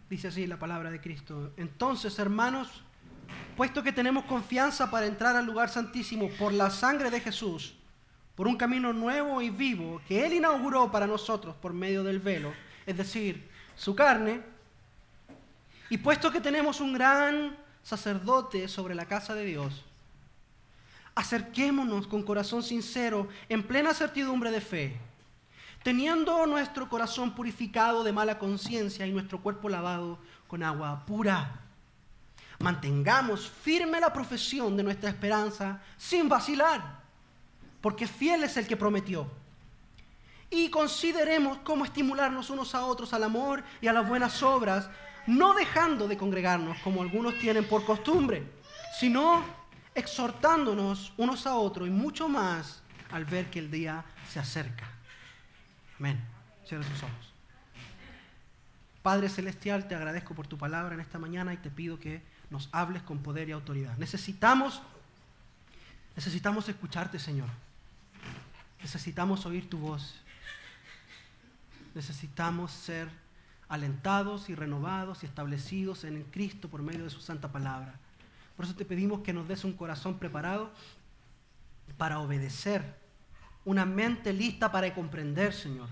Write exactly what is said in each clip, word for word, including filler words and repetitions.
Dice así la palabra de Cristo. Entonces, hermanos, puesto que tenemos confianza para entrar al lugar santísimo por la sangre de Jesús, por un camino nuevo y vivo que Él inauguró para nosotros por medio del velo, es decir, su carne, y puesto que tenemos un gran sacerdote sobre la casa de Dios, acerquémonos con corazón sincero, en plena certidumbre de fe, teniendo nuestro corazón purificado de mala conciencia y nuestro cuerpo lavado con agua pura. Mantengamos firme la profesión de nuestra esperanza sin vacilar, porque fiel es el que prometió. Y consideremos cómo estimularnos unos a otros al amor y a las buenas obras, no dejando de congregarnos como algunos tienen por costumbre, sino exhortándonos unos a otros y mucho más al ver que el día se acerca. Amén. Cierra sus ojos. Padre Celestial, te agradezco por tu palabra en esta mañana y te pido que nos hables con poder y autoridad. Necesitamos, necesitamos escucharte, Señor. Necesitamos oír tu voz. Necesitamos ser alentados y renovados y establecidos en Cristo por medio de su santa palabra. Por eso te pedimos que nos des un corazón preparado para obedecer, una mente lista para comprender, Señor.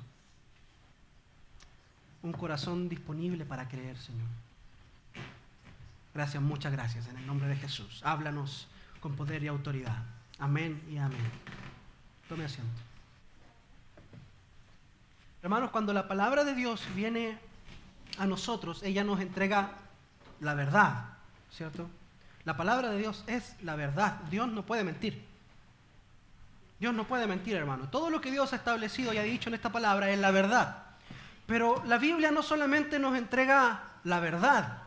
Un corazón disponible para creer, Señor. Gracias, muchas gracias. En el nombre de Jesús, háblanos con poder y autoridad. Amén y amén. Tome asiento. Hermanos, cuando la palabra de Dios viene a nosotros, ella nos entrega la verdad, ¿cierto? La palabra de Dios es la verdad. Dios no puede mentir. Dios no puede mentir, hermano. Todo lo que Dios ha establecido y ha dicho en esta palabra es la verdad. Pero la Biblia no solamente nos entrega la verdad,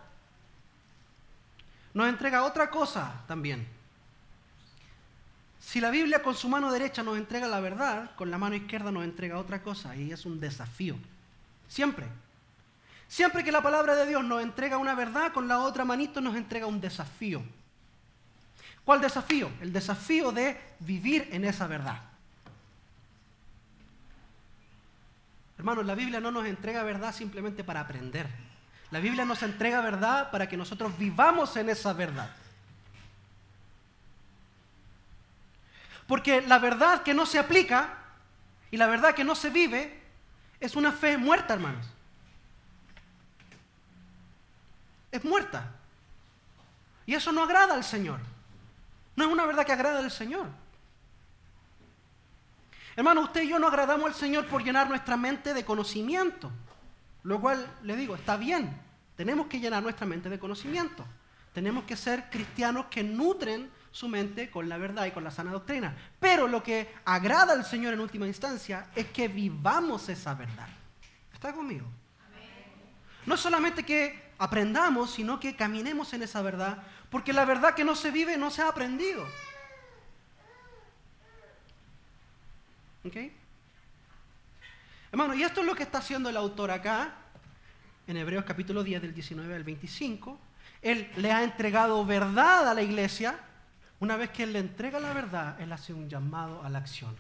nos entrega otra cosa también. Si la Biblia con su mano derecha nos entrega la verdad, con la mano izquierda nos entrega otra cosa, y es un desafío. Siempre. Siempre que la palabra de Dios nos entrega una verdad, con la otra manito nos entrega un desafío. ¿Cuál desafío? El desafío de vivir en esa verdad. Hermanos, la Biblia no nos entrega verdad simplemente para aprender. La Biblia nos entrega verdad para que nosotros vivamos en esa verdad. Porque la verdad que no se aplica y la verdad que no se vive es una fe muerta, hermanos. Es muerta. Y eso no agrada al Señor. No es una verdad que agrada al Señor. Hermano, usted y yo no agradamos al Señor por llenar nuestra mente de conocimiento. Lo cual, le digo, está bien. Tenemos que llenar nuestra mente de conocimiento. Tenemos que ser cristianos que nutren su mente con la verdad y con la sana doctrina. Pero lo que agrada al Señor en última instancia es que vivamos esa verdad. ¿Está conmigo? No solamente que aprendamos, sino que caminemos en esa verdad, porque la verdad que no se vive no se ha aprendido. ¿Ok? Hermano, y esto es lo que está haciendo el autor acá, en Hebreos capítulo diez, del diecinueve al veinticinco. Él le ha entregado verdad a la iglesia. Una vez que Él le entrega la verdad, Él hace un llamado a la acción.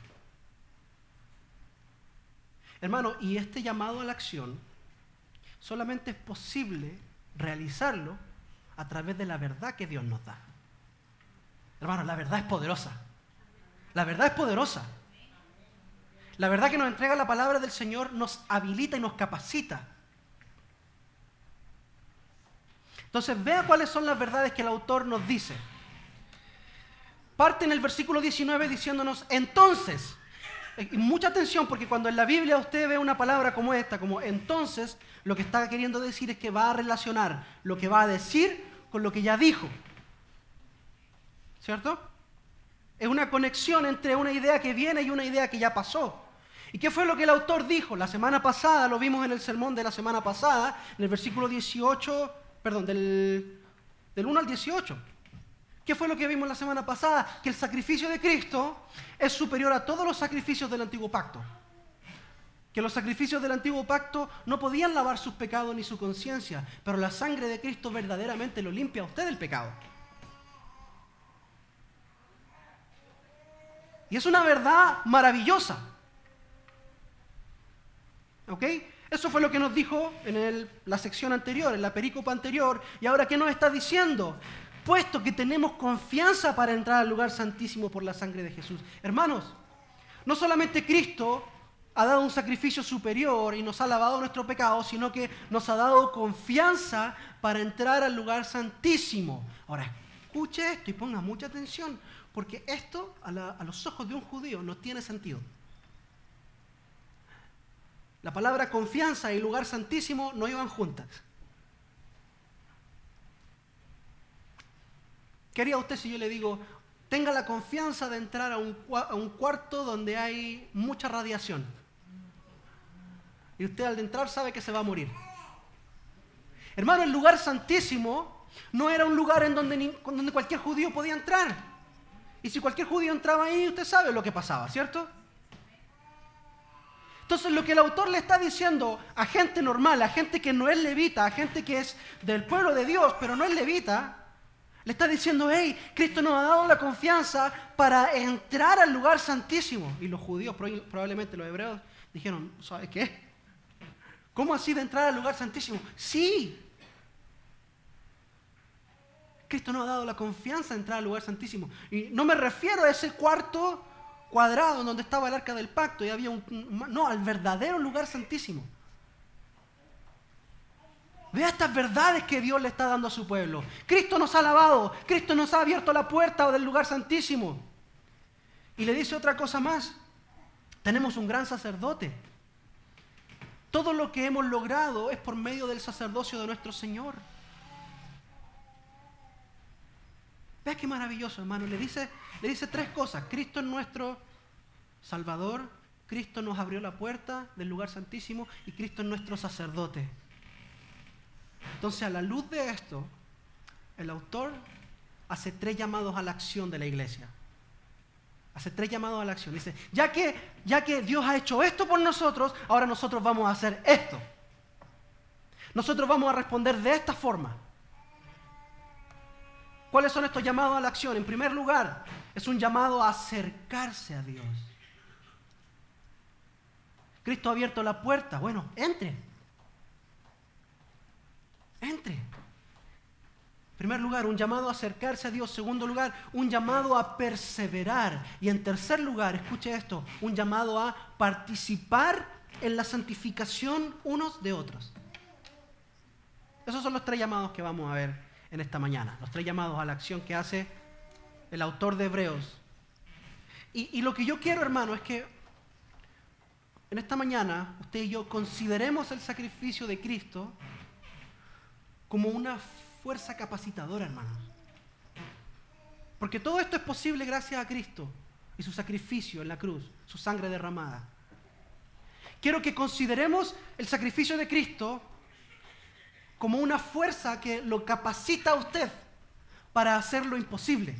Hermano, y este llamado a la acción solamente es posible realizarlo a través de la verdad que Dios nos da. Hermano, la verdad es poderosa. La verdad es poderosa. La verdad que nos entrega la palabra del Señor nos habilita y nos capacita. Entonces, vea cuáles son las verdades que el autor nos dice. Parte en el versículo diecinueve diciéndonos, entonces, y mucha atención, porque cuando en la Biblia usted ve una palabra como esta, como entonces, lo que está queriendo decir es que va a relacionar lo que va a decir con lo que ya dijo. ¿Cierto? Es una conexión entre una idea que viene y una idea que ya pasó. ¿Y qué fue lo que el autor dijo? La semana pasada, lo vimos en el sermón de la semana pasada, en el versículo dieciocho, perdón, del, del uno al dieciocho. ¿Qué fue lo que vimos la semana pasada? Que el sacrificio de Cristo es superior a todos los sacrificios del antiguo pacto. Que los sacrificios del antiguo pacto no podían lavar sus pecados ni su conciencia, pero la sangre de Cristo verdaderamente lo limpia a usted del pecado. Y es una verdad maravillosa. ¿Ok? Eso fue lo que nos dijo en el, la sección anterior, en la perícopa anterior. ¿Y ahora qué nos está diciendo? Puesto que tenemos confianza para entrar al lugar santísimo por la sangre de Jesús. Hermanos, no solamente Cristo ha dado un sacrificio superior y nos ha lavado nuestro pecado, sino que nos ha dado confianza para entrar al lugar santísimo. Ahora, escuche esto y ponga mucha atención, porque esto a, la, a los ojos de un judío no tiene sentido. La palabra confianza y lugar santísimo no iban juntas. ¿Qué haría usted si yo le digo, tenga la confianza de entrar a un, a un cuarto donde hay mucha radiación? Y usted al entrar sabe que se va a morir. Hermano, el lugar santísimo no era un lugar en donde, ni, donde cualquier judío podía entrar. Y si cualquier judío entraba ahí, usted sabe lo que pasaba, ¿cierto? Entonces lo que el autor le está diciendo a gente normal, a gente que no es levita, a gente que es del pueblo de Dios, pero no es levita, le está diciendo, hey, Cristo nos ha dado la confianza para entrar al lugar santísimo. Y los judíos, probablemente los hebreos, dijeron, ¿sabes qué? ¿Cómo así de entrar al lugar santísimo? Sí. Cristo nos ha dado la confianza de entrar al lugar santísimo. Y no me refiero a ese cuarto cuadrado donde estaba el arca del pacto y había un... No, al verdadero lugar santísimo. Vea estas verdades que Dios le está dando a su pueblo. Cristo nos ha lavado, Cristo nos ha abierto la puerta del lugar santísimo. Y le dice otra cosa más. Tenemos un gran sacerdote. Todo lo que hemos logrado es por medio del sacerdocio de nuestro Señor. Vea qué maravilloso, hermano. Le dice, le dice tres cosas. Cristo es nuestro Salvador, Cristo nos abrió la puerta del lugar santísimo y Cristo es nuestro sacerdote. Entonces, a la luz de esto, el autor hace tres llamados a la acción de la iglesia. Hace tres llamados a la acción. Dice, ya que, ya que Dios ha hecho esto por nosotros, ahora nosotros vamos a hacer esto. Nosotros vamos a responder de esta forma. ¿Cuáles son estos llamados a la acción? En primer lugar, es un llamado a acercarse a Dios. Cristo ha abierto la puerta. Bueno, entre. Entre. En primer lugar, un llamado a acercarse a Dios. Segundo lugar, un llamado a perseverar. Y en tercer lugar, escuche esto, un llamado a participar en la santificación unos de otros. Esos son los tres llamados que vamos a ver en esta mañana. Los tres llamados a la acción que hace el autor de Hebreos. Y, y lo que yo quiero, hermano, es que en esta mañana usted y yo consideremos el sacrificio de Cristo como una fuerza capacitadora, hermanos. Porque todo esto es posible gracias a Cristo y su sacrificio en la cruz, su sangre derramada. Quiero que consideremos el sacrificio de Cristo como una fuerza que lo capacita a usted para hacer lo imposible.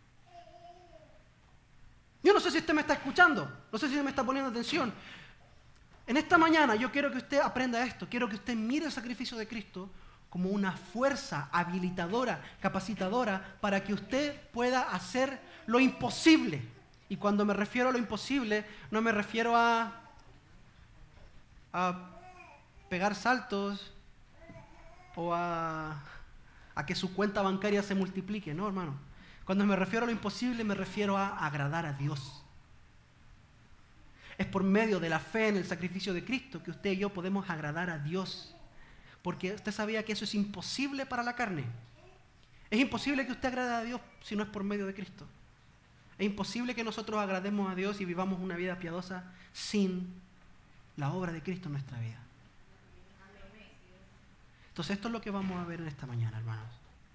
Yo no sé si usted me está escuchando, no sé si me está poniendo atención. En esta mañana yo quiero que usted aprenda esto, quiero que usted mire el sacrificio de Cristo como una fuerza habilitadora, capacitadora, para que usted pueda hacer lo imposible. Y cuando me refiero a lo imposible, no me refiero a, a pegar saltos o a, a que su cuenta bancaria se multiplique. No, hermano. Cuando me refiero a lo imposible, me refiero a agradar a Dios. Es por medio de la fe en el sacrificio de Cristo que usted y yo podemos agradar a Dios. Porque usted sabía que eso es imposible para la carne. Es imposible que usted agrade a Dios si no es por medio de Cristo. Es imposible que nosotros agrademos a Dios y vivamos una vida piadosa sin la obra de Cristo en nuestra vida. Entonces esto es lo que vamos a ver en esta mañana, hermanos.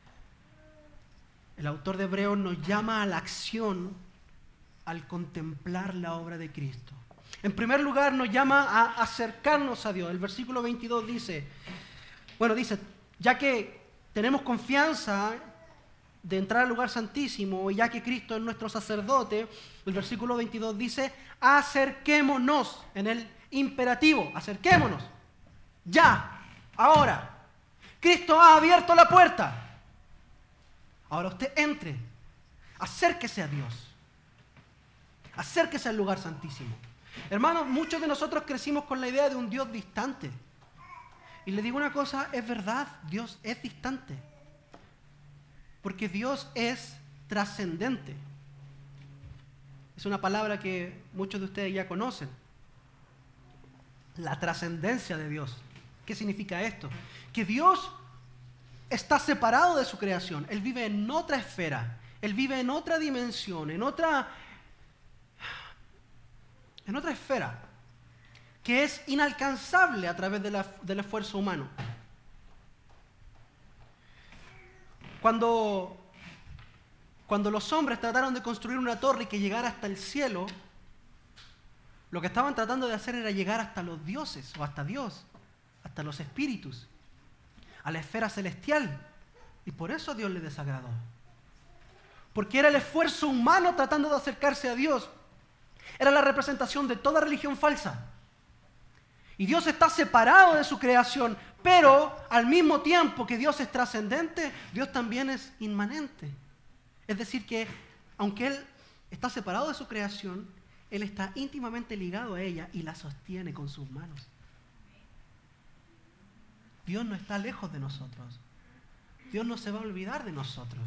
El autor de Hebreos nos llama a la acción al contemplar la obra de Cristo. En primer lugar, nos llama a acercarnos a Dios. El versículo veintidós dice, bueno, dice, ya que tenemos confianza de entrar al lugar santísimo, y ya que Cristo es nuestro sacerdote, el versículo veintidós dice, acerquémonos, en el imperativo, acerquémonos, ya, ahora. Cristo ha abierto la puerta. Ahora usted entre, acérquese a Dios, acérquese al lugar santísimo. Hermanos, muchos de nosotros crecimos con la idea de un Dios distante. Y le digo una cosa, es verdad, Dios es distante. Porque Dios es trascendente. Es una palabra que muchos de ustedes ya conocen. La trascendencia de Dios. ¿Qué significa esto? Que Dios está separado de su creación. Él vive en otra esfera. Él vive en otra dimensión, en otra, en otra esfera, que es inalcanzable a través de la, del esfuerzo humano. Cuando, cuando los hombres trataron de construir una torre y que llegara hasta el cielo, lo que estaban tratando de hacer era llegar hasta los dioses, o hasta Dios, hasta los espíritus, a la esfera celestial. Y por eso a Dios le desagradó. Porque era el esfuerzo humano tratando de acercarse a Dios. Era la representación de toda religión falsa. Y Dios está separado de su creación, pero al mismo tiempo que Dios es trascendente, Dios también es inmanente. Es decir que, aunque Él está separado de su creación, Él está íntimamente ligado a ella y la sostiene con sus manos. Dios no está lejos de nosotros. Dios no se va a olvidar de nosotros.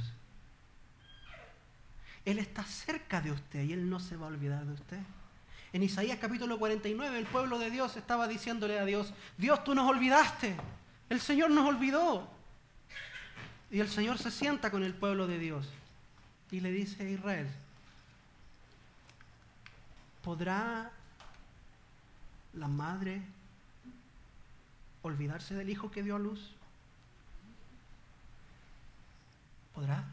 Él está cerca de usted y Él no se va a olvidar de usted. En Isaías capítulo cuarenta y nueve, el pueblo de Dios estaba diciéndole a Dios, Dios, tú nos olvidaste, el Señor nos olvidó. Y el Señor se sienta con el pueblo de Dios y le dice a Israel, ¿podrá la madre olvidarse del hijo que dio a luz? ¿Podrá?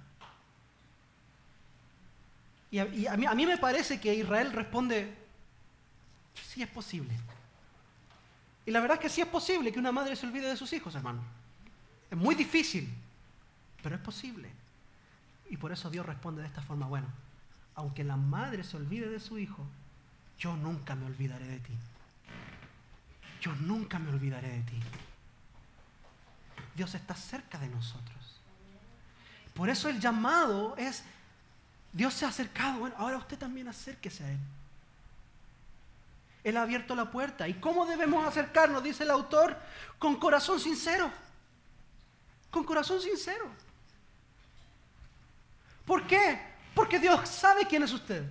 Y, a, y a, mí, a mí me parece que Israel responde, sí es posible. Y la verdad es que sí es posible que una madre se olvide de sus hijos, hermano. Es muy difícil, pero es posible. Y por eso Dios responde de esta forma, bueno, aunque la madre se olvide de su hijo, yo nunca me olvidaré de ti. Yo nunca me olvidaré de ti. Dios está cerca de nosotros. Por eso el llamado es, Dios se ha acercado, bueno, ahora usted también acérquese a Él. Él ha abierto la puerta. ¿Y cómo debemos acercarnos? Dice el autor, con corazón sincero. Con corazón sincero. ¿Por qué? Porque Dios sabe quién es usted.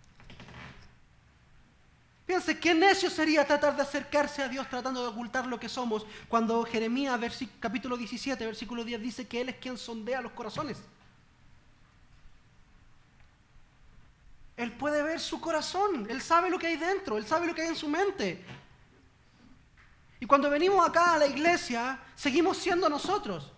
Piense, qué necio sería tratar de acercarse a Dios tratando de ocultar lo que somos, cuando Jeremías capítulo diecisiete, versículo diez dice que Él es quien sondea los corazones. Él puede ver su corazón, Él sabe lo que hay dentro, Él sabe lo que hay en su mente. Y cuando venimos acá a la iglesia, seguimos siendo nosotros.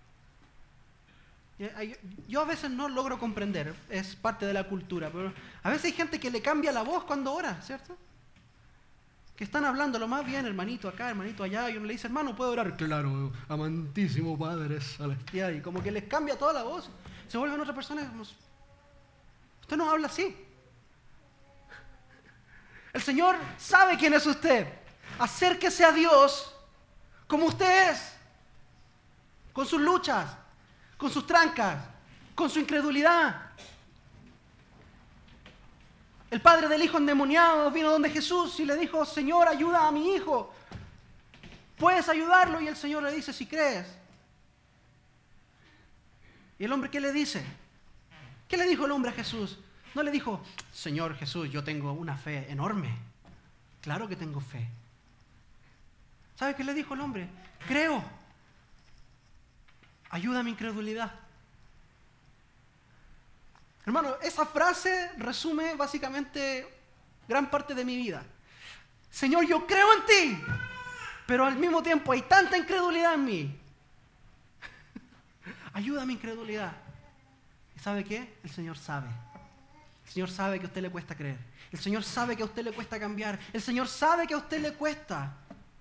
Yo a veces no logro comprender, es parte de la cultura, pero a veces hay gente que le cambia la voz cuando ora, ¿cierto? Que están hablando lo más bien, hermanito acá, hermanito allá, y uno le dice, hermano, ¿puedo orar? Claro, amantísimo Padre Celestial, y como que les cambia toda la voz, se vuelven otra persona y decimos, usted no habla así. El Señor sabe quién es usted. Acérquese a Dios como usted es, con sus luchas, con sus trancas, con su incredulidad. El padre del hijo endemoniado vino donde Jesús y le dijo, Señor, ayuda a mi hijo. ¿Puedes ayudarlo? Y el Señor le dice, si crees. ¿Y el hombre qué le dice? ¿Qué le dijo el hombre a Jesús? No le dijo, Señor Jesús, yo tengo una fe enorme. Claro que tengo fe. ¿Sabe qué le dijo el hombre? Creo. Ayuda a mi incredulidad. Hermano, esa frase resume básicamente gran parte de mi vida. Señor, yo creo en ti, pero al mismo tiempo hay tanta incredulidad en mí. Ayuda a mi incredulidad. ¿Y sabe qué? El Señor sabe. El Señor sabe que a usted le cuesta creer. El Señor sabe que a usted le cuesta cambiar. El Señor sabe que a usted le cuesta.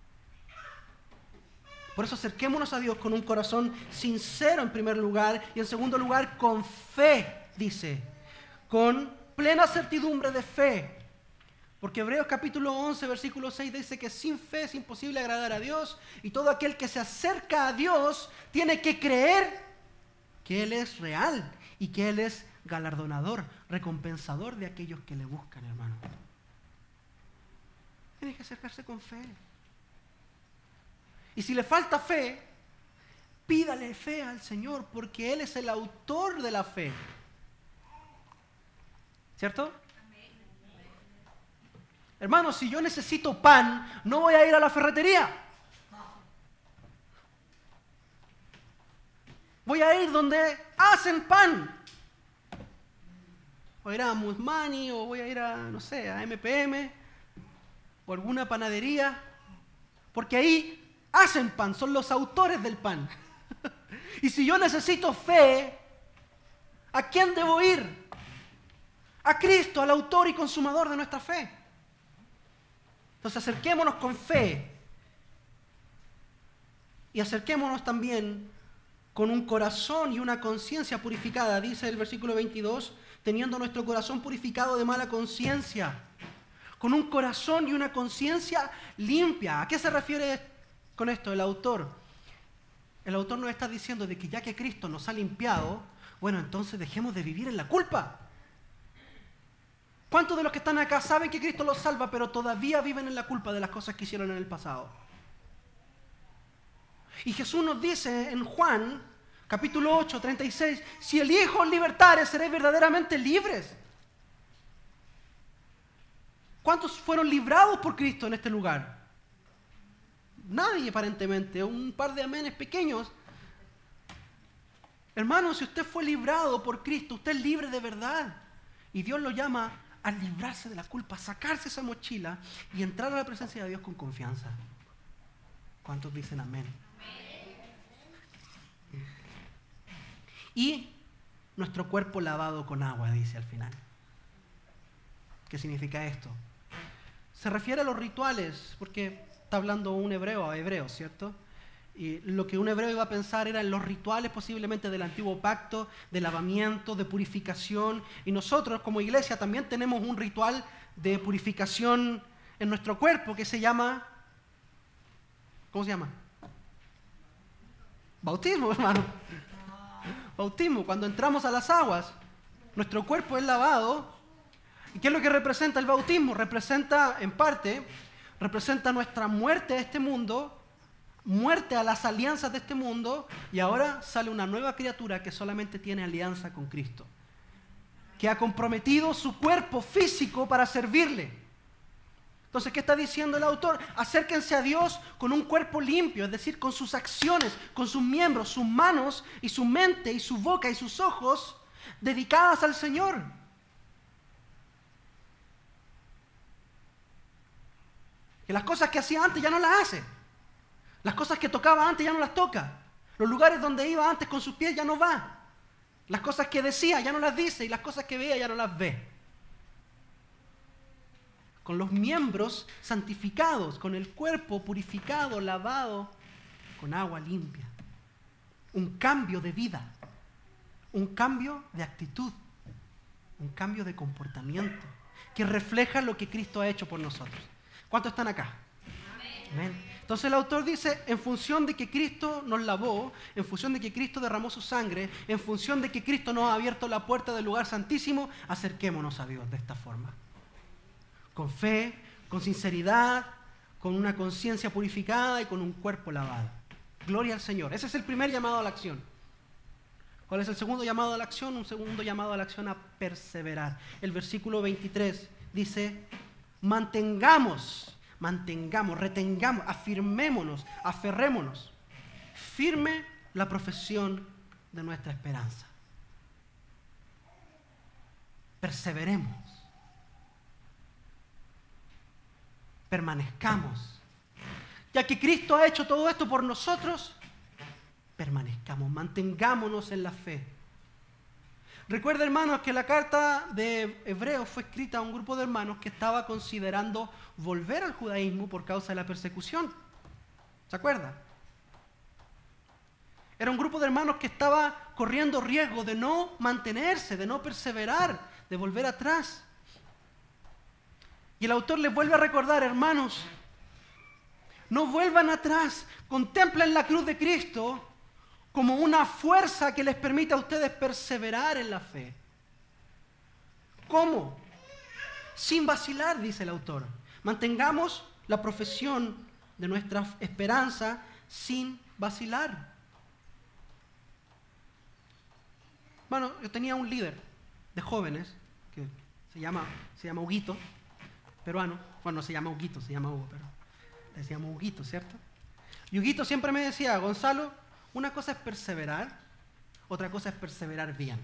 Por eso acerquémonos a Dios con un corazón sincero en primer lugar y en segundo lugar con fe. Dice, con plena certidumbre de fe. Porque Hebreos capítulo once, versículo seis dice que sin fe es imposible agradar a Dios y todo aquel que se acerca a Dios tiene que creer que Él es real y que Él es galardonador, recompensador de aquellos que le buscan, hermano. Tiene que acercarse con fe. Y si le falta fe, pídale fe al Señor, porque Él es el autor de la fe. ¿Cierto? Hermanos, si yo necesito pan, no voy a ir a la ferretería. Voy a ir donde hacen pan. Voy a ir a Musmani o voy a ir a, no sé, a M P M o alguna panadería, porque ahí hacen pan, son los autores del pan. Y si yo necesito fe, ¿a quién debo ir? A Cristo, al autor y consumador de nuestra fe. Entonces acerquémonos con fe y acerquémonos también con un corazón y una conciencia purificada, dice el versículo veintidós, teniendo nuestro corazón purificado de mala conciencia, con un corazón y una conciencia limpia. ¿A qué se refiere con esto el autor? El autor nos está diciendo de que ya que Cristo nos ha limpiado, bueno, entonces dejemos de vivir en la culpa. ¿Cuántos de los que están acá saben que Cristo los salva, pero todavía viven en la culpa de las cosas que hicieron en el pasado? Y Jesús nos dice en Juan, capítulo ocho, treinta y seis, si el Hijo os libertare, seréis verdaderamente libres. ¿Cuántos fueron librados por Cristo en este lugar? Nadie, aparentemente, un par de amenes pequeños. Hermano, si usted fue librado por Cristo, usted es libre de verdad. Y Dios lo llama a librarse de la culpa, a sacarse esa mochila y entrar a la presencia de Dios con confianza. ¿Cuántos dicen amén? Amén. Y nuestro cuerpo lavado con agua, dice al final. ¿Qué significa esto? Se refiere a los rituales, porque está hablando un hebreo a hebreo, ¿cierto? Y lo que un hebreo iba a pensar eran los rituales posiblemente del antiguo pacto, de lavamiento, de purificación. Y nosotros como iglesia también tenemos un ritual de purificación en nuestro cuerpo que se llama, ¿cómo se llama? Bautismo, hermano. Bautismo. Cuando entramos a las aguas, nuestro cuerpo es lavado. ¿Y qué es lo que representa el bautismo? Representa, en parte, representa nuestra muerte a este mundo, muerte a las alianzas de este mundo, y ahora sale una nueva criatura que solamente tiene alianza con Cristo, que ha comprometido su cuerpo físico para servirle. Entonces, ¿qué está diciendo el autor? Acérquense a Dios con un cuerpo limpio, es decir, con sus acciones, con sus miembros, sus manos y su mente y su boca y sus ojos dedicadas al Señor. Que las cosas que hacía antes ya no las hace. Las cosas que tocaba antes ya no las toca. Los lugares donde iba antes con sus pies ya no va. Las cosas que decía ya no las dice y las cosas que veía ya no las ve. Con los miembros santificados, con el cuerpo purificado, lavado, con agua limpia. Un cambio de vida, un cambio de actitud, un cambio de comportamiento que refleja lo que Cristo ha hecho por nosotros. ¿Cuántos están acá? Amén. Amén. Entonces el autor dice, en función de que Cristo nos lavó, en función de que Cristo derramó su sangre, en función de que Cristo nos ha abierto la puerta del lugar santísimo, acerquémonos a Dios de esta forma. Con fe, con sinceridad, con una conciencia purificada y con un cuerpo lavado. Gloria al Señor. Ese es el primer llamado a la acción. ¿Cuál es el segundo llamado a la acción? Un segundo llamado a la acción a perseverar. El versículo veintitrés dice, mantengamos, mantengamos, retengamos, afirmémonos, aferrémonos, firme la profesión de nuestra esperanza. Perseveremos. Permanezcamos. Ya que Cristo ha hecho todo esto por nosotros, permanezcamos, mantengámonos en la fe. Recuerda, hermanos, que la carta de Hebreos fue escrita a un grupo de hermanos que estaba considerando volver al judaísmo por causa de la persecución. ¿Se acuerda? Era un grupo de hermanos que estaba corriendo riesgo de no mantenerse, de no perseverar, de volver atrás. Y el autor les vuelve a recordar, hermanos, no vuelvan atrás, contemplen la cruz de Cristo como una fuerza que les permita a ustedes perseverar en la fe. ¿Cómo? Sin vacilar, dice el autor. Mantengamos la profesión de nuestra esperanza sin vacilar. Bueno, yo tenía un líder de jóvenes que se llama, se llama Huguito, peruano. Bueno, no se llama Huguito, se llama Hugo, pero le decíamos Huguito, ¿cierto? Y Huguito siempre me decía, Gonzalo, una cosa es perseverar, otra cosa es perseverar bien.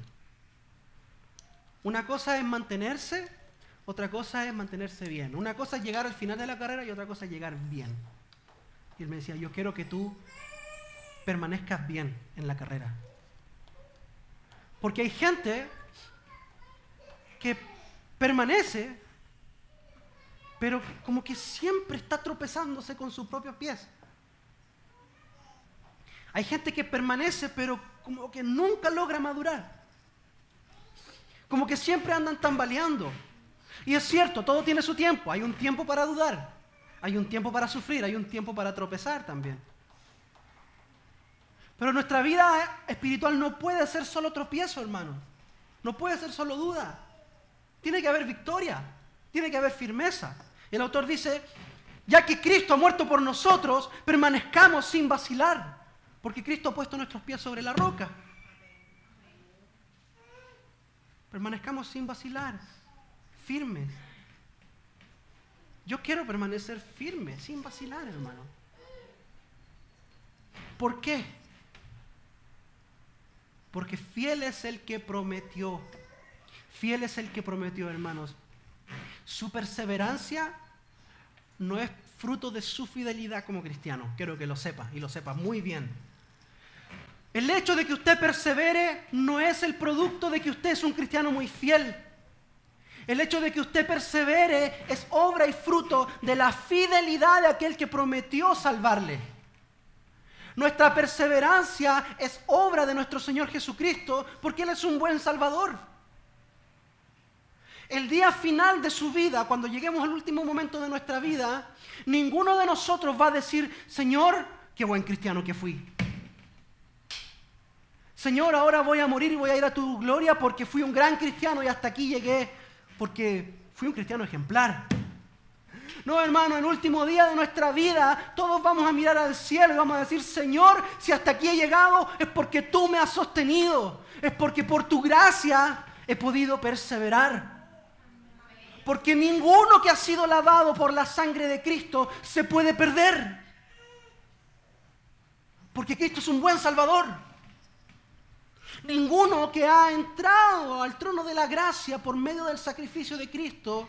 Una cosa es mantenerse, otra cosa es mantenerse bien. Una cosa es llegar al final de la carrera y otra cosa es llegar bien. Y él me decía, yo quiero que tú permanezcas bien en la carrera. Porque hay gente que permanece, pero como que siempre está tropezándose con sus propios pies. Hay gente que permanece, pero como que nunca logra madurar. Como que siempre andan tambaleando. Y es cierto, todo tiene su tiempo. Hay un tiempo para dudar, hay un tiempo para sufrir, hay un tiempo para tropezar también. Pero nuestra vida espiritual no puede ser solo tropiezo, hermano. No puede ser solo duda. Tiene que haber victoria, tiene que haber firmeza. El autor dice, ya que Cristo ha muerto por nosotros, permanezcamos sin vacilar, porque Cristo ha puesto nuestros pies sobre la roca. Permanezcamos sin vacilar, firmes. Yo quiero permanecer firme, sin vacilar, hermano. ¿Por qué? Porque fiel es el que prometió. Fiel es el que prometió, hermanos. Su perseverancia no es fruto de su fidelidad como cristiano. Quiero que lo sepa, y lo sepa muy bien. El hecho de que usted persevere no es el producto de que usted es un cristiano muy fiel. El hecho de que usted persevere es obra y fruto de la fidelidad de aquel que prometió salvarle. Nuestra perseverancia es obra de nuestro Señor Jesucristo porque Él es un buen Salvador. El día final de su vida, cuando lleguemos al último momento de nuestra vida, ninguno de nosotros va a decir, Señor, qué buen cristiano que fui. Señor, ahora voy a morir y voy a ir a tu gloria porque fui un gran cristiano y hasta aquí llegué porque fui un cristiano ejemplar. No, hermano, en el último día de nuestra vida todos vamos a mirar al cielo y vamos a decir, Señor, si hasta aquí he llegado es porque tú me has sostenido, es porque por tu gracia he podido perseverar. Porque ninguno que ha sido lavado por la sangre de Cristo se puede perder. Porque Cristo es un buen Salvador. Ninguno que ha entrado al trono de la gracia por medio del sacrificio de Cristo,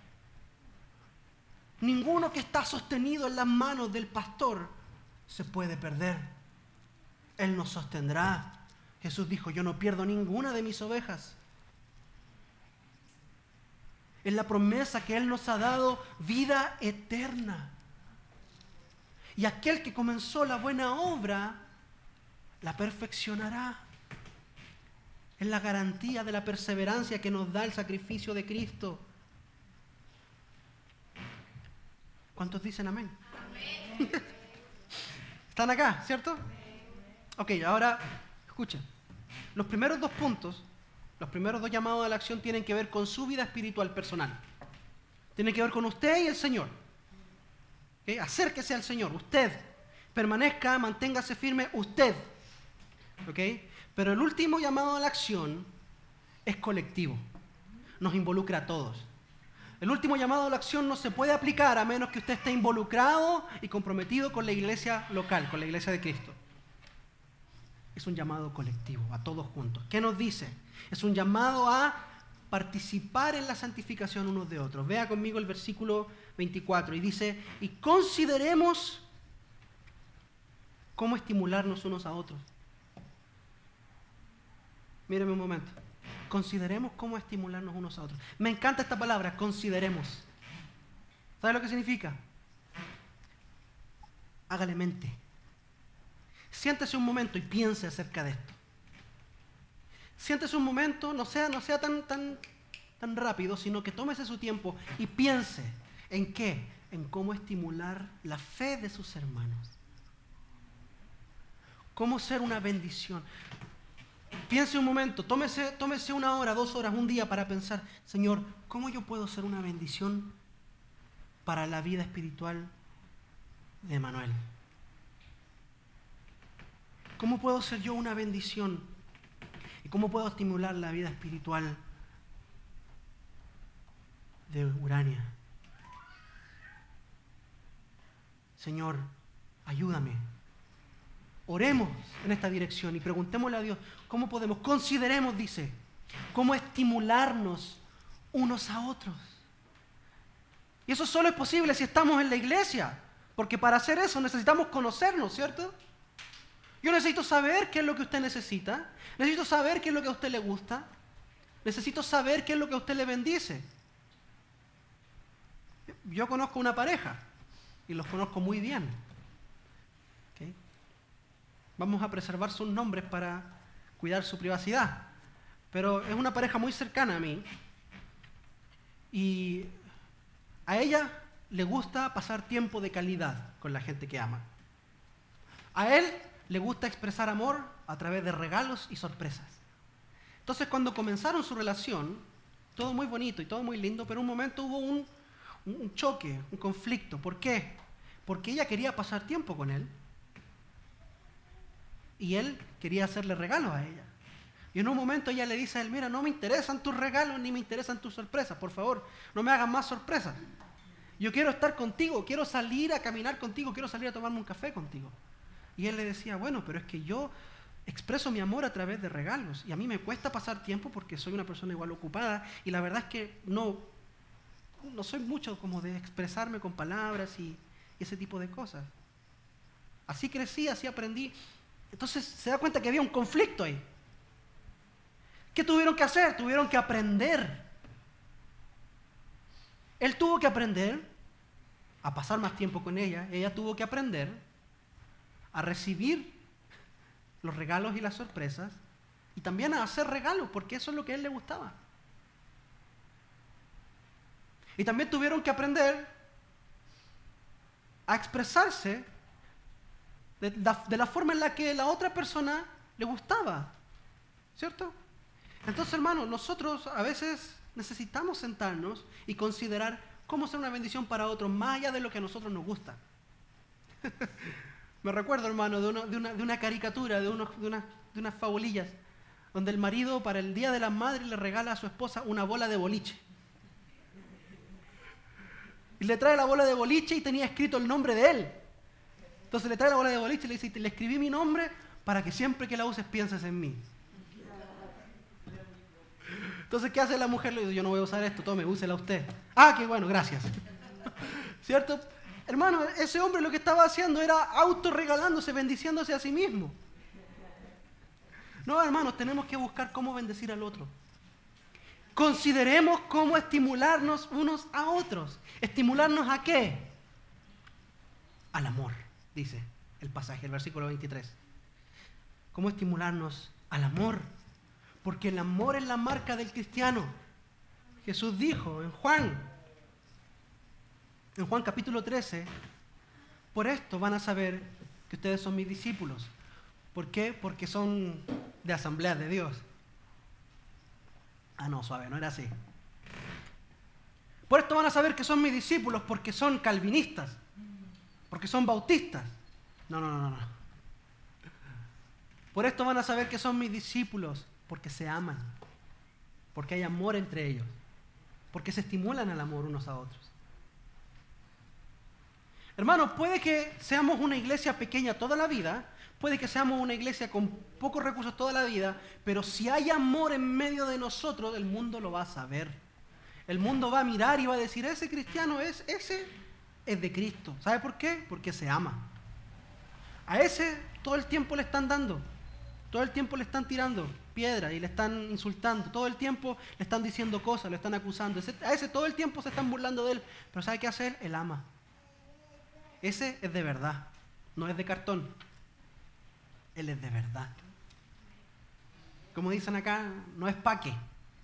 ninguno que está sostenido en las manos del pastor se puede perder. Él nos sostendrá. Jesús dijo, yo no pierdo ninguna de mis ovejas. Es la promesa que Él nos ha dado, vida eterna. Y aquel que comenzó la buena obra, la perfeccionará. Es la garantía de la perseverancia que nos da el sacrificio de Cristo. ¿Cuántos dicen amén? Amén. ¿Están acá, cierto? Ok, ahora, escuchen. Los primeros dos puntos, los primeros dos llamados a la acción tienen que ver con su vida espiritual personal. Tienen que ver con usted y el Señor. ¿Okay? Acérquese al Señor, usted. Permanezca, manténgase firme, usted. ¿Ok? Pero el último llamado a la acción es colectivo. Nos involucra a todos. El último llamado a la acción no se puede aplicar a menos que usted esté involucrado y comprometido con la iglesia local, con la iglesia de Cristo. Es un llamado colectivo, a todos juntos. ¿Qué nos dice? Es un llamado a participar en la santificación unos de otros. Vea conmigo el versículo veinticuatro y dice, y consideremos cómo estimularnos unos a otros. Míreme un momento. Consideremos cómo estimularnos unos a otros. Me encanta esta palabra, consideremos. ¿Sabe lo que significa? Hágale mente. Siéntese un momento y piense acerca de esto. Siéntese un momento, no sea, no sea tan, tan, tan rápido, sino que tómese su tiempo y piense en qué, en cómo estimular la fe de sus hermanos. Cómo ser una bendición. Piense un momento, tómese, tómese una hora, dos horas, un día para pensar, Señor, ¿cómo yo puedo ser una bendición para la vida espiritual de Manuel? ¿Cómo puedo ser yo una bendición? ¿Y cómo puedo estimular la vida espiritual de Urania? Señor, ayúdame. Oremos en esta dirección y preguntémosle a Dios cómo podemos, consideremos, dice, cómo estimularnos unos a otros. Y eso solo es posible si estamos en la iglesia, porque para hacer eso necesitamos conocernos, ¿cierto? Yo necesito saber qué es lo que usted necesita, necesito saber qué es lo que a usted le gusta, necesito saber qué es lo que a usted le bendice. Yo conozco una pareja y los conozco muy bien. ¿Okay? Vamos a preservar sus nombres para cuidar su privacidad, pero es una pareja muy cercana a mí y a ella le gusta pasar tiempo de calidad con la gente que ama. A él le gusta expresar amor a través de regalos y sorpresas. Entonces, cuando comenzaron su relación, todo muy bonito y todo muy lindo, pero en un momento hubo un, un choque, un conflicto. ¿Por qué? Porque ella quería pasar tiempo con él y él quería hacerle regalos a ella. Y en un momento ella le dice a él, mira, no me interesan tus regalos ni me interesan tus sorpresas, por favor, no me hagas más sorpresas. Yo quiero estar contigo, quiero salir a caminar contigo, quiero salir a tomarme un café contigo. Y él le decía, bueno, pero es que yo expreso mi amor a través de regalos y a mí me cuesta pasar tiempo porque soy una persona igual ocupada y la verdad es que no, no soy mucho como de expresarme con palabras y, y ese tipo de cosas. Así crecí, así aprendí. Entonces se da cuenta que había un conflicto ahí. ¿Qué tuvieron que hacer? Tuvieron que aprender. Él tuvo que aprender a pasar más tiempo con ella. Ella tuvo que aprender a recibir los regalos y las sorpresas y también a hacer regalos, porque eso es lo que a él le gustaba. Y también tuvieron que aprender a expresarse de la, de la forma en la que la otra persona le gustaba, ¿cierto? Entonces, hermanos, nosotros a veces necesitamos sentarnos y considerar cómo ser una bendición para otros, más allá de lo que a nosotros nos gusta. Me recuerdo, hermano, de, uno, de, una, de una caricatura, de, uno, de, una, de unas fabulillas, donde el marido para el Día de las Madres le regala a su esposa una bola de boliche. Y le trae la bola de boliche y tenía escrito el nombre de él. Entonces le trae la bola de boliche y le dice, le escribí mi nombre para que siempre que la uses pienses en mí. Entonces, ¿qué hace la mujer? Le dice, yo no voy a usar esto, tome, úsela usted. Ah, qué bueno, gracias. ¿Cierto? Hermano, ese hombre lo que estaba haciendo era autorregalándose, bendiciéndose a sí mismo. No, hermanos, tenemos que buscar cómo bendecir al otro. Consideremos cómo estimularnos unos a otros. ¿Estimularnos a qué? Al amor, dice el pasaje, el versículo veintitrés. ¿Cómo estimularnos al amor? Porque el amor es la marca del cristiano. Jesús dijo en Juan, en Juan capítulo trece, por esto van a saber que ustedes son mis discípulos. ¿Por qué? Porque son de Asamblea de Dios. Ah, no, suave, no era así. Por esto van a saber que son mis discípulos porque son calvinistas, porque son bautistas. No, no, no, no. Por esto van a saber que son mis discípulos porque se aman, porque hay amor entre ellos, porque se estimulan al amor unos a otros. Hermanos, puede que seamos una iglesia pequeña toda la vida, puede que seamos una iglesia con pocos recursos toda la vida, pero si hay amor en medio de nosotros, el mundo lo va a saber. El mundo va a mirar y va a decir, ese cristiano es, ese es de Cristo. ¿Sabe por qué? Porque se ama. A ese todo el tiempo le están dando, todo el tiempo le están tirando piedra y le están insultando, todo el tiempo le están diciendo cosas, le están acusando. A ese todo el tiempo se están burlando de él, pero ¿sabe qué hace él? Él ama. Ese es de verdad, no es de cartón. Él es de verdad. Como dicen acá, no es paque.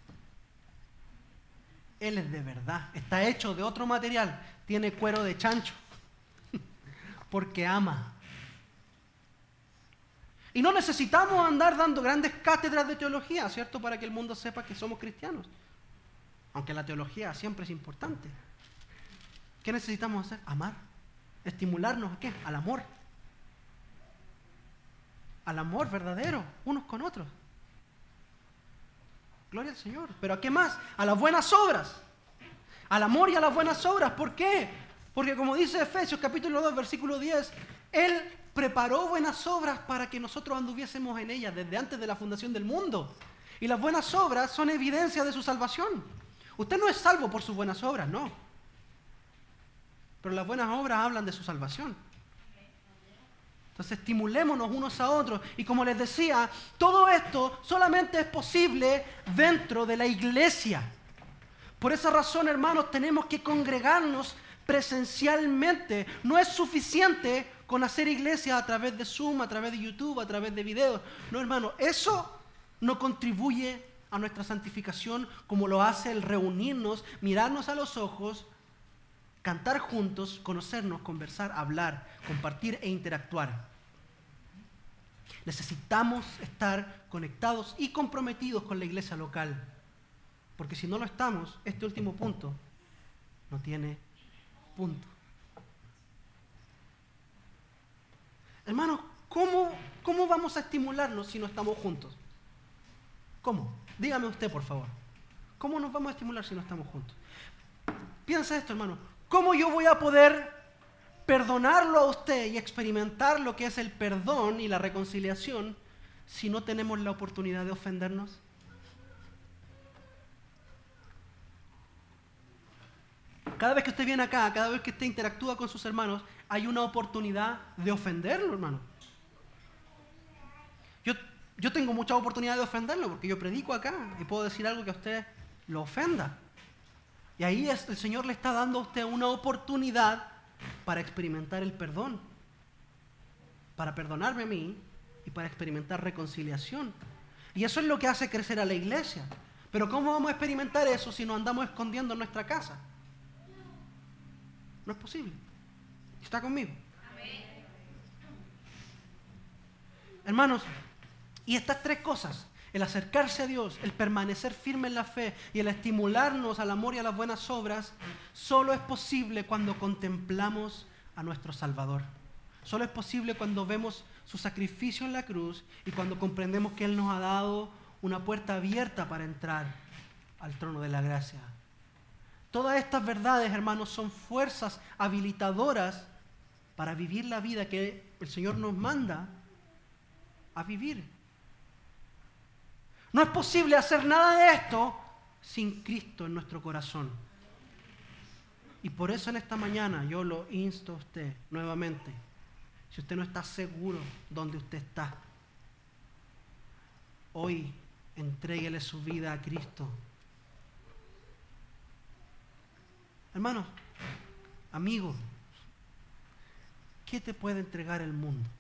Él es de verdad. Está hecho de otro material. Tiene cuero de chancho. Porque ama. Y no necesitamos andar dando grandes cátedras de teología, ¿cierto? Para que el mundo sepa que somos cristianos. Aunque la teología siempre es importante. ¿Qué necesitamos hacer? Amar. Estimularnos ¿a qué? Al amor. al amor verdadero, unos con otros. Gloria al Señor. ¿Pero a qué más? A las buenas obras. Al amor y a las buenas obras. ¿Por qué? Porque como dice Efesios capítulo dos, versículo diez, Él preparó buenas obras para que nosotros anduviésemos en ellas desde antes de la fundación del mundo. Y las buenas obras son evidencia de su salvación. Usted no es salvo por sus buenas obras, no. Pero las buenas obras hablan de su salvación. Entonces estimulémonos unos a otros. Y como les decía, todo esto solamente es posible dentro de la iglesia. Por esa razón, hermanos, tenemos que congregarnos presencialmente. No es suficiente con hacer iglesia a través de Zoom, a través de YouTube, a través de videos. No, hermano, eso no contribuye a nuestra santificación como lo hace el reunirnos, mirarnos a los ojos, cantar juntos, conocernos, conversar, hablar, compartir e interactuar. Necesitamos estar conectados y comprometidos con la iglesia local. Porque si no lo estamos, este último punto no tiene punto. Hermanos, ¿cómo, cómo vamos a estimularnos si no estamos juntos? ¿Cómo? Dígame usted, por favor. ¿Cómo nos vamos a estimular si no estamos juntos? Piensa esto, hermano. ¿Cómo yo voy a poder perdonarlo a usted y experimentar lo que es el perdón y la reconciliación si no tenemos la oportunidad de ofendernos? Cada vez que usted viene acá, cada vez que usted interactúa con sus hermanos, hay una oportunidad de ofenderlo, hermano. Yo, yo tengo mucha oportunidad de ofenderlo porque yo predico acá y puedo decir algo que a usted lo ofenda. Y ahí es, el Señor le está dando a usted una oportunidad para experimentar el perdón, para perdonarme a mí y para experimentar reconciliación. Y eso es lo que hace crecer a la iglesia. Pero ¿cómo vamos a experimentar eso si nos andamos escondiendo en nuestra casa? No es posible. ¿Está conmigo? Amén. Hermanos, y estas tres cosas, el acercarse a Dios, el permanecer firme en la fe y el estimularnos al amor y a las buenas obras, solo es posible cuando contemplamos a nuestro Salvador. Solo es posible cuando vemos su sacrificio en la cruz y cuando comprendemos que Él nos ha dado una puerta abierta para entrar al trono de la gracia. Todas estas verdades, hermanos, son fuerzas habilitadoras para vivir la vida que el Señor nos manda a vivir. No es posible hacer nada de esto sin Cristo en nuestro corazón. Y por eso en esta mañana yo lo insto a usted nuevamente. Si usted no está seguro dónde usted está, hoy entréguele su vida a Cristo. Hermano, amigo, ¿qué te puede entregar el mundo?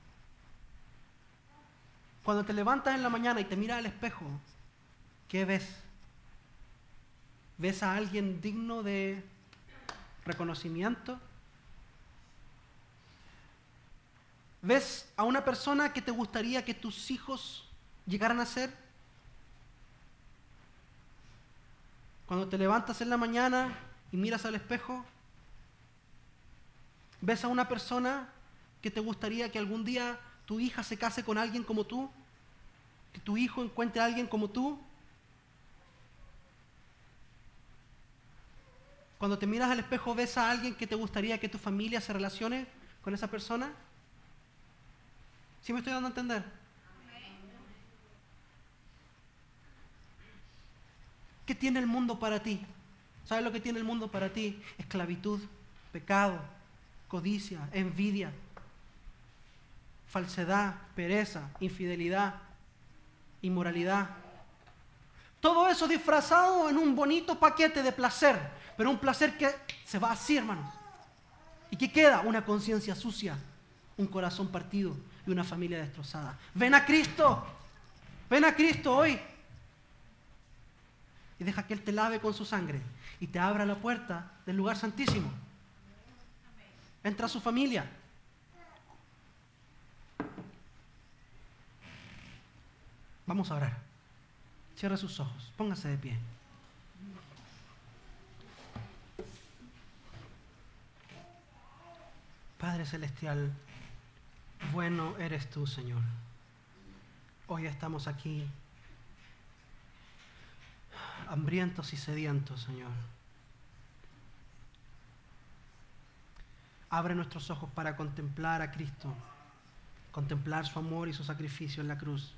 Cuando te levantas en la mañana y te miras al espejo, ¿qué ves? ¿Ves a alguien digno de reconocimiento? ¿Ves a una persona que te gustaría que tus hijos llegaran a ser? Cuando te levantas en la mañana y miras al espejo, ¿ves a una persona que te gustaría que algún día tu hija se case con alguien como tú? ¿Que tu hijo encuentre a alguien como tú? Cuando te miras al espejo, ¿ves a alguien que te gustaría que tu familia se relacione con esa persona? ¿Sí me estoy dando a entender? ¿Qué tiene el mundo para ti? ¿Sabes lo que tiene el mundo para ti? Esclavitud, pecado, codicia, envidia, falsedad, pereza, infidelidad, inmoralidad. Todo eso disfrazado en un bonito paquete de placer, pero un placer que se va así, hermanos. ¿Y qué queda? Una conciencia sucia, un corazón partido y una familia destrozada. Ven a Cristo, ven a Cristo hoy y deja que Él te lave con su sangre y te abra la puerta del lugar santísimo. Entra a su familia. Vamos a orar. Cierra sus ojos, póngase de pie. Padre Celestial, bueno eres tú, Señor. Hoy estamos aquí, hambrientos y sedientos, Señor. Abre nuestros ojos para contemplar a Cristo, contemplar su amor y su sacrificio en la cruz.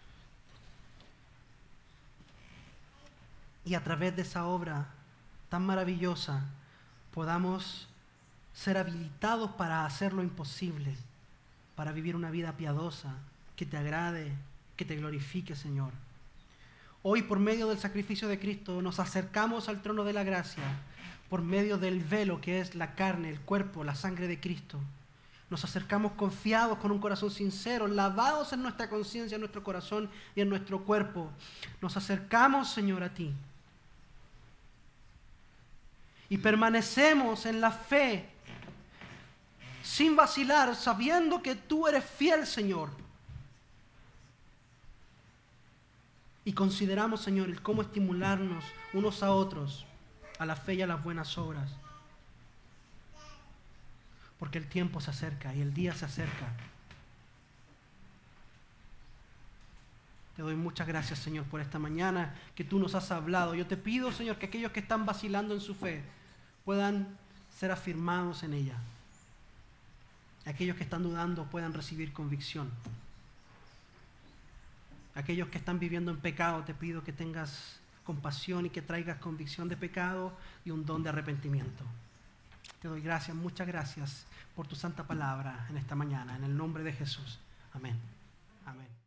Y a través de esa obra tan maravillosa podamos ser habilitados para hacer lo imposible, para vivir una vida piadosa, que te agrade, que te glorifique, Señor. Hoy, por medio del sacrificio de Cristo, nos acercamos al trono de la gracia, por medio del velo que es la carne, el cuerpo, la sangre de Cristo. Nos acercamos confiados, con un corazón sincero, lavados en nuestra conciencia, en nuestro corazón y en nuestro cuerpo. Nos acercamos, Señor, a ti. Y permanecemos en la fe, sin vacilar, sabiendo que tú eres fiel, Señor. Y consideramos, Señor, el cómo estimularnos unos a otros a la fe y a las buenas obras. Porque el tiempo se acerca y el día se acerca. Te doy muchas gracias, Señor, por esta mañana que tú nos has hablado. Yo te pido, Señor, que aquellos que están vacilando en su fe puedan ser afirmados en ella. Aquellos que están dudando puedan recibir convicción. Aquellos que están viviendo en pecado, te pido que tengas compasión y que traigas convicción de pecado y un don de arrepentimiento. Te doy gracias, muchas gracias por tu santa palabra en esta mañana, en el nombre de Jesús. Amén. Amén.